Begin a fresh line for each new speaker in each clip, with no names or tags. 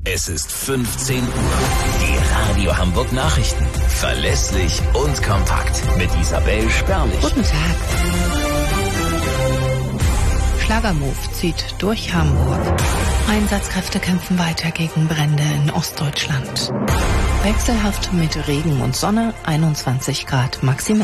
Es ist 15 Uhr. Die Radio Hamburg Nachrichten. Verlässlich und kompakt. Mit Isabel Sperlich.
Guten Tag. Schlagermove zieht durch Hamburg. Einsatzkräfte kämpfen weiter gegen Brände in Ostdeutschland. Wechselhaft mit Regen und Sonne, 21 Grad maximal.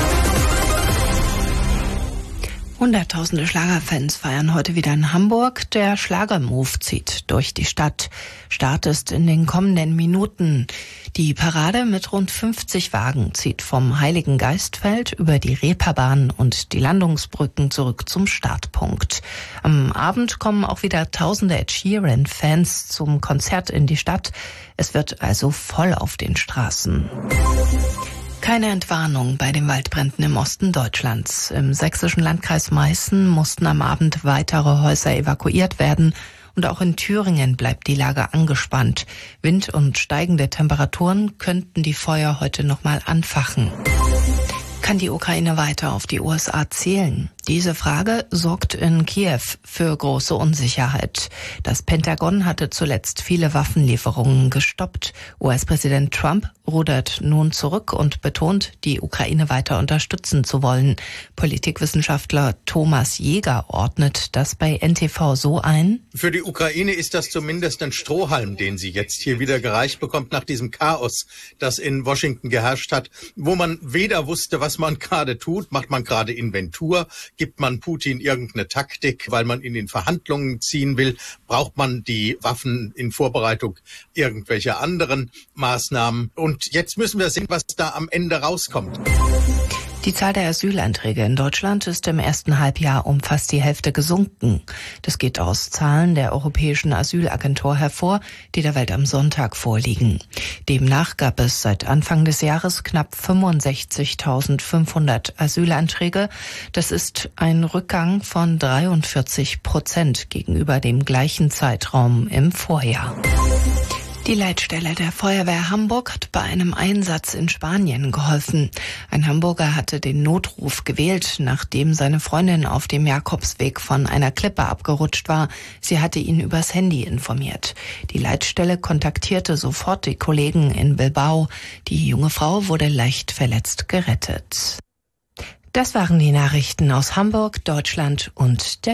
Hunderttausende Schlagerfans feiern heute wieder in Hamburg. Der Schlagermove zieht durch die Stadt. Start ist in den kommenden Minuten. Die Parade mit rund 50 Wagen zieht vom Heiligen Geistfeld über die Reeperbahn und die Landungsbrücken zurück zum Startpunkt. Am Abend kommen auch wieder tausende Ed Sheeran-Fans zum Konzert in die Stadt. Es wird also voll auf den Straßen. Keine Entwarnung bei den Waldbränden im Osten Deutschlands. Im sächsischen Landkreis Meißen mussten am Abend weitere Häuser evakuiert werden. Und auch in Thüringen bleibt die Lage angespannt. Wind und steigende Temperaturen könnten die Feuer heute nochmal anfachen. Kann die Ukraine weiter auf die USA zählen? Diese Frage sorgt in Kiew für große Unsicherheit. Das Pentagon hatte zuletzt viele Waffenlieferungen gestoppt. US-Präsident Trump rudert nun zurück und betont, die Ukraine weiter unterstützen zu wollen. Politikwissenschaftler Thomas Jäger ordnet das bei NTV so ein:
Für die Ukraine ist das zumindest ein Strohhalm, den sie jetzt hier wieder gereicht bekommt nach diesem Chaos, das in Washington geherrscht hat, wo man weder wusste, was man gerade tut, macht man gerade Inventur, gibt man Putin irgendeine Taktik, weil man ihn in Verhandlungen ziehen will, braucht man die Waffen in Vorbereitung irgendwelcher anderen Maßnahmen. Und jetzt müssen wir sehen, was da am Ende rauskommt.
Die Zahl der Asylanträge in Deutschland ist im ersten Halbjahr um fast die Hälfte gesunken. Das geht aus Zahlen der Europäischen Asylagentur hervor, die der Welt am Sonntag vorliegen. Demnach gab es seit Anfang des Jahres knapp 65.500 Asylanträge. Das ist ein Rückgang von 43% gegenüber dem gleichen Zeitraum im Vorjahr. Die Leitstelle der Feuerwehr Hamburg hat bei einem Einsatz in Spanien geholfen. Ein Hamburger hatte den Notruf gewählt, nachdem seine Freundin auf dem Jakobsweg von einer Klippe abgerutscht war. Sie hatte ihn übers Handy informiert. Die Leitstelle kontaktierte sofort die Kollegen in Bilbao. Die junge Frau wurde leicht verletzt gerettet. Das waren die Nachrichten aus Hamburg, Deutschland und der